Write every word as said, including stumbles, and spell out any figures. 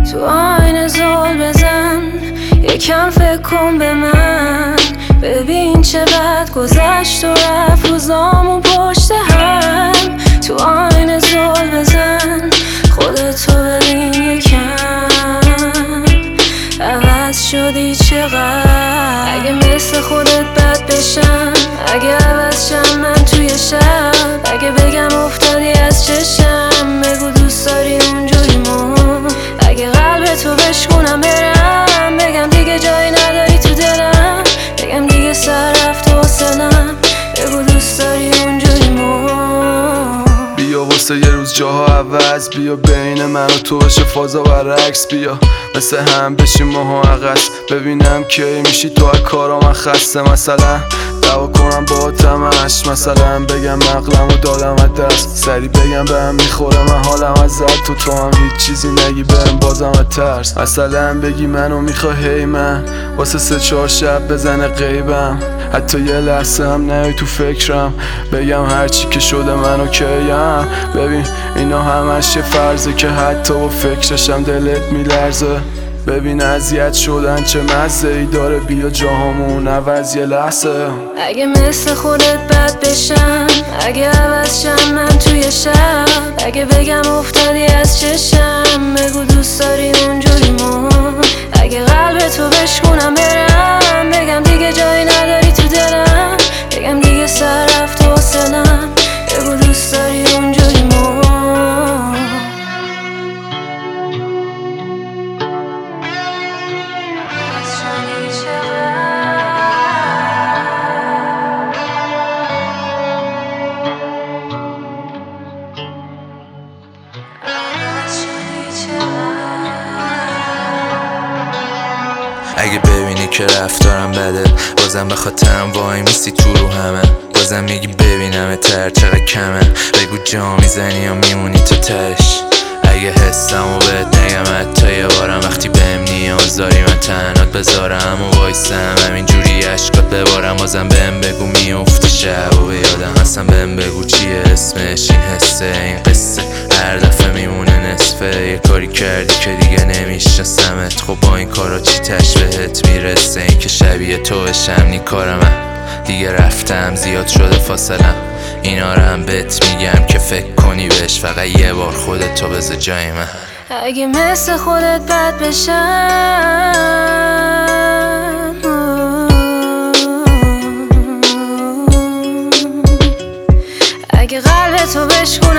تو آینه زل بزن، یکم فکر کن به من. ببین چقدر گذشت و رفت روزامون پشت هم. تو آینه زل بزن، خودتو ببین یکم عوض شدی چقدر. اگه مثل خودت بد بشم، اگه عوض شم من توی شب، اگه بگم افتادی از چشم، بگو دوست داری اونجوریمو. اگه قلبتو بشکونم برم، بگم دیگه جایی نداری تو دلم، بگم دیگه سر رفت و حسنم، بگو دوست داری اونجوریمو. بیا واسه یه روز جاها عوض، بیا بین من و تو بشه فازا برعکس. بیا مثل هم بشیم ماها عقص، ببینم کی میشی تو از کارا من خسته. مثلا دعوا کنم با تمش، مثلا بگم عقلمو دادم از دست، سری بگم به هم میخوره من حالم ازت، تو تو هم هیچ چیزی نگی بهم بازم از ترس. مثلا بگی منو میخوای من، واسه سه چهار شب بزنه غیبم، حتی یه لحظه هم نیای تو فکرم، بگم هرچی که شده من اوکیم. ببین اینا همش یه فرضه که حتی با فکرشم دلت میلرزه. ببین اذیت شدن چه مزه ای داره، بیا جاهامون عوض یه لحظه. اگه مثل خودت بد بشم، اگه عوض شم من توی شب، اگه بگم افتادی از چشم، بگو دوست داری اونجوریمو. اگه قلبتو بشکونم برم، بگم دیگه جایی نداری تو دلم، بگم دیگه سر رفت و حسنم، بگو دوست داری اونجوریمو. اگه ببینی که رفتارم بده، بازم به خاطرم وای میسی تو رو همه، بازم میگی ببینم تر چقدر کمه، بگو جا میزنی یا میمونی تو تش. اگه حسمو بهت نگم حتی یه بارم، وقتی بهم نیاز داری من تنهات بذارم و وایسم همینجوری عشقات ببارم، بازم بهم بگو میافتی شب و به یادم هستم، بهم بگو چیه اسمش این حسه، این قصه هر دفعه میمونه نصفه. یه کاری کردی که دیگه نمیشناسمت، خب با این کارا چی تشبهت میرسه، این که شبیه تو بشم نی کار من، دیگه رفتم زیاد شده فاصلم، اینا رو هم بهت میگم که فکر کنی بهش، فقط یه بار خودتو بذار جای من. اگه مثل خودت بد بشم، اگه قلبتو بشکونم